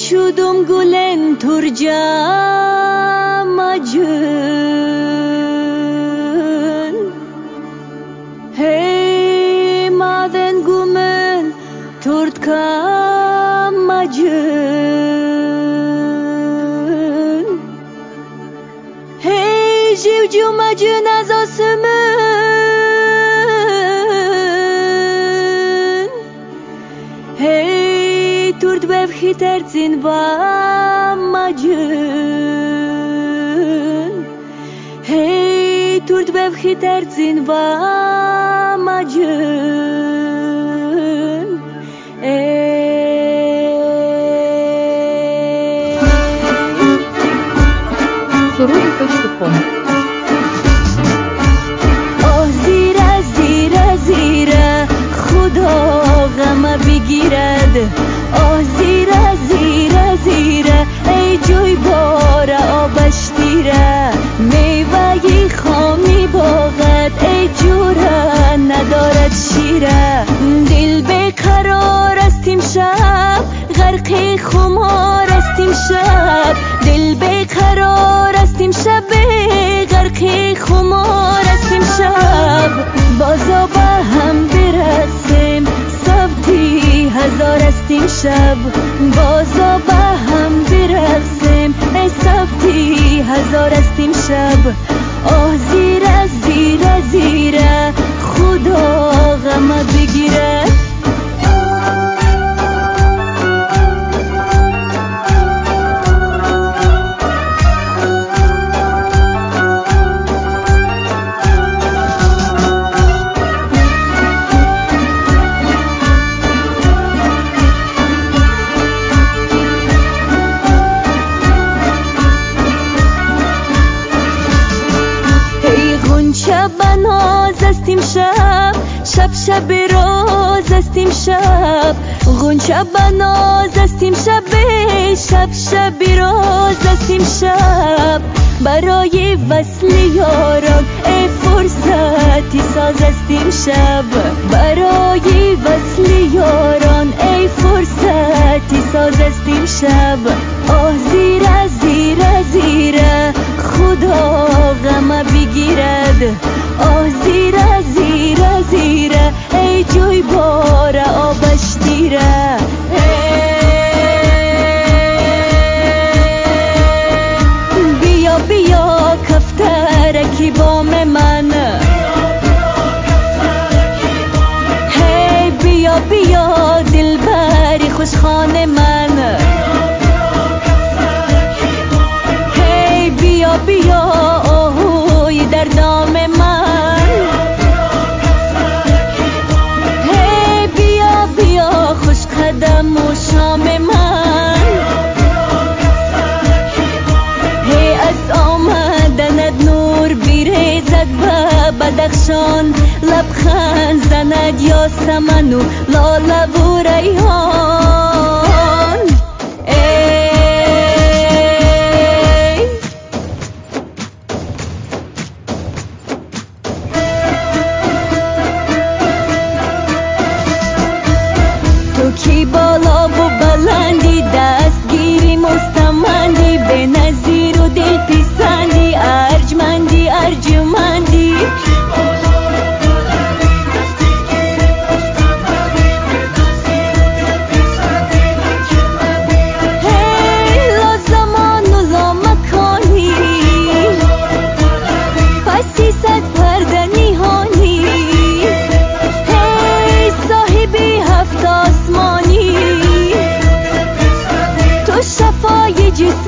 şudum gulen turcamacın Hey maden gumen turtkamacın Hey jivcumacın azosümün Hey turt bevhitercin vamacın Hey turt bevhitercin vamacın Sururi.com آه زیره زیره زیره خدا غم بگیرد آه زیره زیره زیره ای جوی بار آبش دیره میوهی خامی باغت ای جوره ندارد شیره دل بیقرار است امشب غرق خمار است امشب دل بیقرار است امشب غرق خمار است امشب بازا با هم برقصیم صبتی هزار است امشب بازا با هم برقصیم ای صبتی هزار است امشب آه زیره زیره زیره خدا غم بگیره شب شب روز است امشب غنچه بناز است امشب شب شب روز است امشب برای وصل یاران ای فرصتی ساز است امشب برای وصل یاران ای فرصتی ساز است امشب آه زیره زیره زیره خدا غم بگیرد آه زیره زیره زیره ای جوی بار آبش دیره بیا بیا کفترکی بام من هی بیا بیا دلبری خوشخانه من هی بیا بیا آهوی در دام من هی بیا بیا خوش قدم و شام من هی از آمدنت نور بیریزد به بدخشان لبخند زند یاسمن و لاله و ریحان تو کی بالا و بلندی دستگیری مستمندی به نظیر و دل پیسندی ارجمندی ارجمندی هی لا زمان و لا مکانی پسی صد پرده نیهانی هی صاحبی هفت آسمانی تو شفای جسم